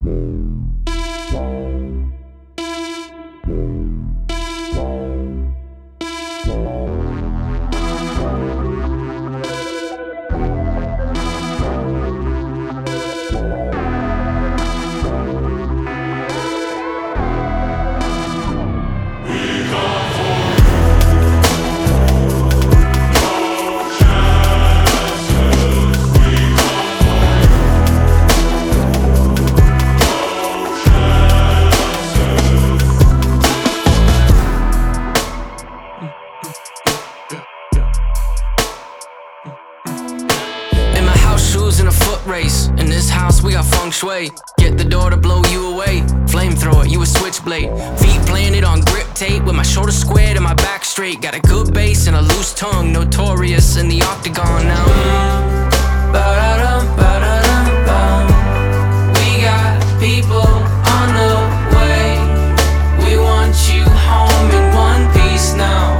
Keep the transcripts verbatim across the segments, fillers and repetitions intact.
In a foot race, in this house we got feng shui. Get the door to blow you away. Flamethrower, you a switchblade. Feet planted on grip tape, with my shoulders squared and my back straight. Got a good bass and a loose tongue, notorious in the octagon now. Mm. Ba-da-dum, ba-da-dum, bum. We got people on the way. We want you home in one piece now.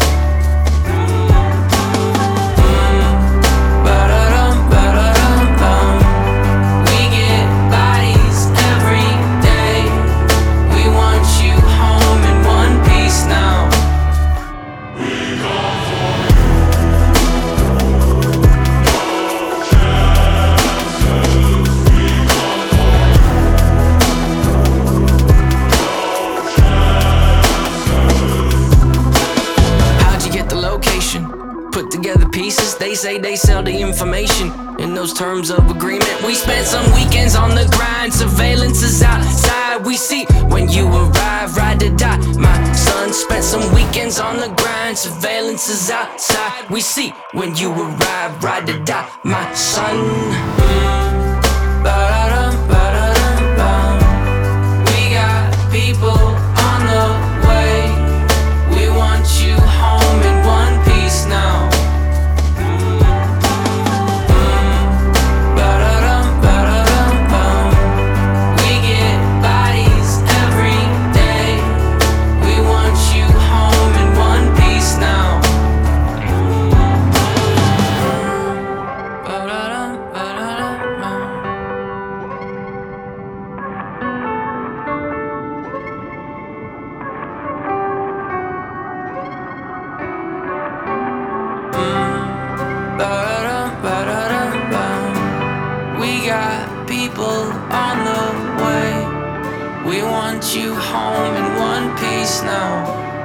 Put together pieces, they say they sell the information. In those terms of agreement, we spent some weekends on the grind. Surveillance is outside, we see when you arrive, ride or die. My son spent some weekends on the grind. Surveillance is outside, we see when you arrive, ride or die. My son. Mm. Ba-da-dum, ba-da-dum, bum. We got people on the way. We want you home in one piece now. We got people on the way. We want you home in one piece now.